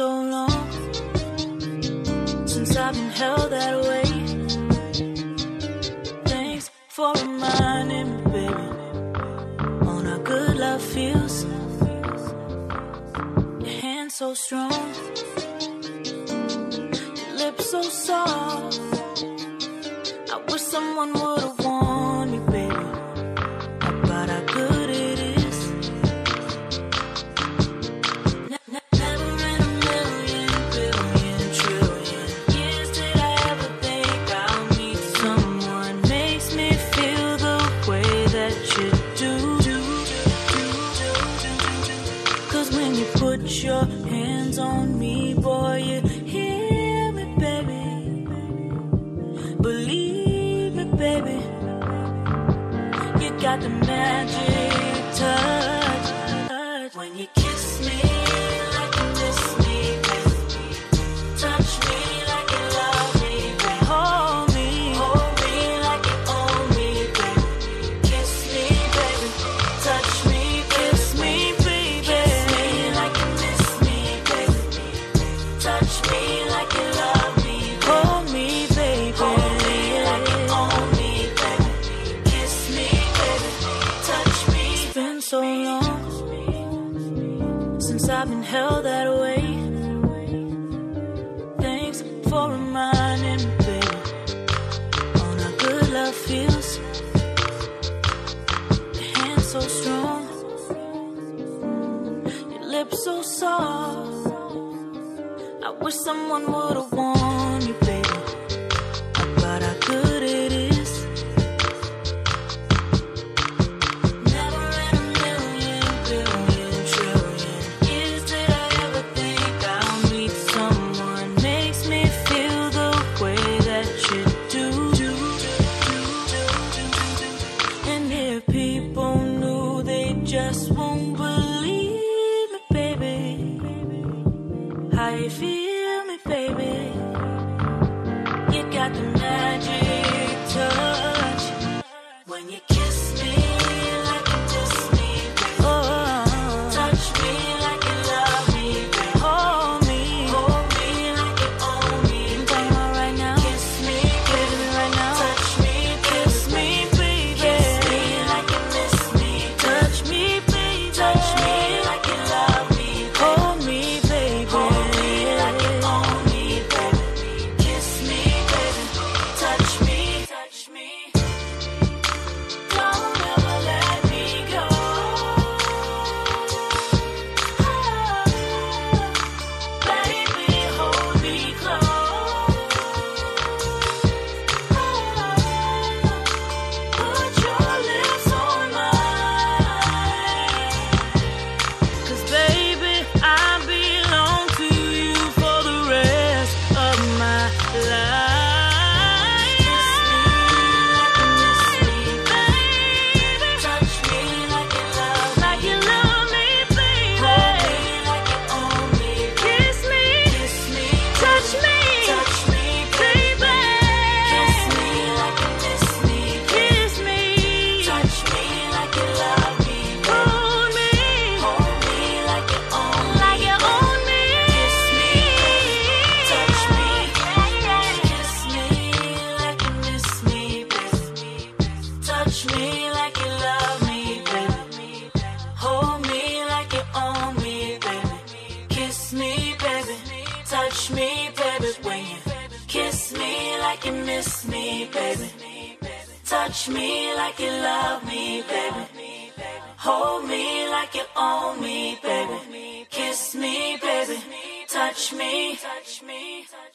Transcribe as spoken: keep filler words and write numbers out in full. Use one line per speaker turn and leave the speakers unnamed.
so long since I've been held that way. Thanks for reminding me, baby, on how good love feels. Your hands so strong, your lips so soft. I wish someone would've warned me, baby, about how good it is. Put your hands on me, boy, you hear me, baby. Believe me, baby. You got the magic touch. When you kiss me like you miss me, baby. Touch me like you love me, baby. Hold me, hold me like you own me, baby. Kiss me, baby. Touch me, kiss me, baby. Kiss me like you miss me, baby. Touch me like you love me, baby. Hold me, baby. Hold me like you own me, baby. Kiss me, baby. Touch me. It's been so long since I've been held that way. Thanks for reminding me, baby, on how good love feels. Your hands so strong, your lips so soft. I wish someone would've warned me, baby, about how good it is. Never in a million, billion, trillion years did I ever think I'll meet someone makes me feel the way that you do. And if people knew, they just won't believe me, baby. How you feel me, baby? You got the magic touch. When you kiss me like you miss me, baby. Oh, touch me like you love me, baby. Hold me, hold me like you own me. I'm talking about right now. Kiss me, kiss me right now. Touch me, kiss me, baby. Kiss me like you miss me. Touch me, baby. Touch me like you love me. Hold me, baby. Hold me like you own me, baby. Kiss me, baby. Touch me, touch me. Don't ever let me go. Baby, hold me close. Put your lips on mine. 'Cause baby, I belong to you for the rest of my life. Touch me like you love me, like you love me, baby. Hold me like you own me. Kiss me, kiss me, touch me, touch me, baby. Kiss me like you miss me, kiss me, touch me like you love me. Hold me, hold me like you own me, like you own me. Kiss me, touch me, kiss me like you miss me, baby. Touch me like you love me, baby. Hold me like you own me, baby. Kiss me, baby. Touch me, baby. When you kiss me like you miss me, baby. Touch me like you love me, baby. Hold me like you own me, baby. Kiss me, baby. Touch me, touch me.